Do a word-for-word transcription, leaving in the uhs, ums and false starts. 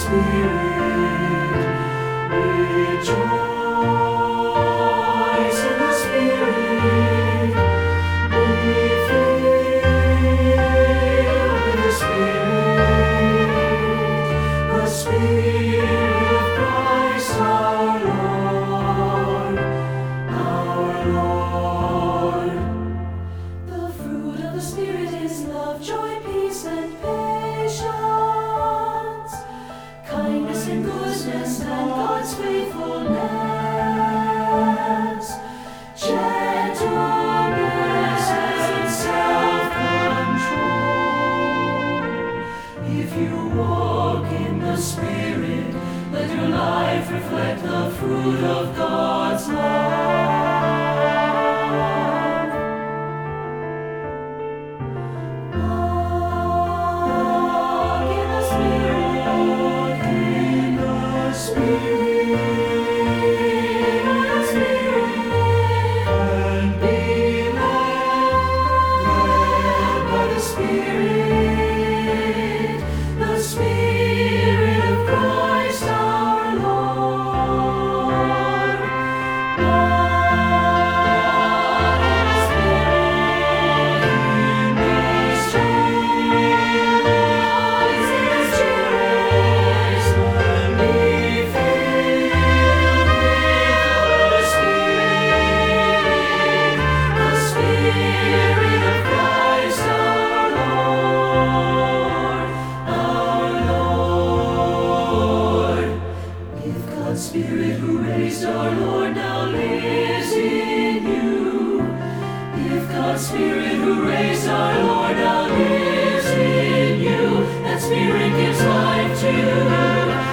Spirit. Rejoice in the Spirit. Be filled with the Spirit. The Spirit of Christ our Lord, our Lord. The fruit of the Spirit is love, joy, peace, and patience, kindness and goodness, and God's faithfulness, gentleness and self-control. If you walk in the Spirit, let your life reflect the fruit of God's love. Walk in the Spirit, walk in the Spirit, the Spirit, and be led, led by the Spirit, the Spirit of Christ our Lord. Walk in the Spirit, rejoice in His joys, and be filled with the Spirit, the Spirit of Christ our Lord, our Lord. If God's Spirit who raised our Lord now lives in you, if God's Spirit who raised our Lord now lives in you, that Spirit gives life to you.